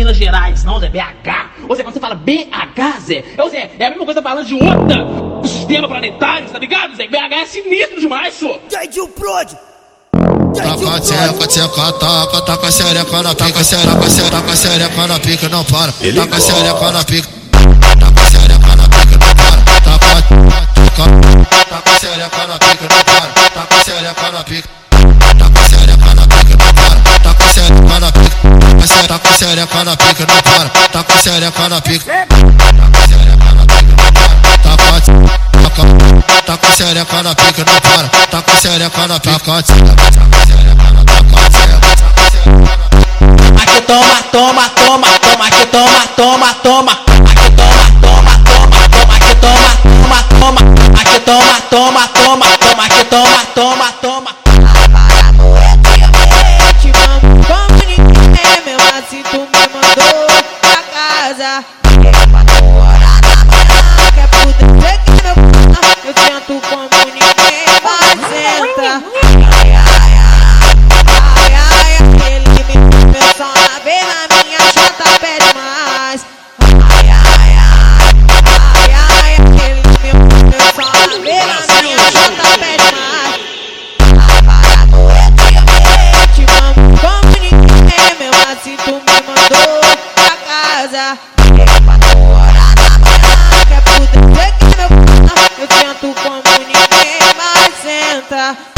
Minas Gerais, não, Zé, BH. Ô Zé, quando você fala BH, Zé, Zé, é a mesma coisa falando de outra sistema planetário, tá ligado, Zé? BH é sinistro demais, senhor. Dedinho Prod. Taca tcheca, taca xereca na pica, taca xereca na pica, não para. Taca xereca na pica, taca xereca na pica, não para. Taca xereca na pica, não para. Taca xereca na pica, taca xereca na pica, não para. Taca xereca na pica, taca xereca na pica, não para. Taca xereca na pica, taca xereca na pica, não para. Taca xereca na pica, não para. Taca xereca na pica, aqui toma, toma, toma, toma, aqui toma, toma, toma, aqui toma, toma, toma, toma, aqui toma, toma, toma, aqui toma, toma, toma, toma, aqui toma, toma, toma. Te amo como ninguém, meu assim tu me mandou pra casa. Quer poder que meu eu tento como ninguém, mas senta. Se tu me mandou pra casa, quer poder que meu eu tento como ninguém, mas senta.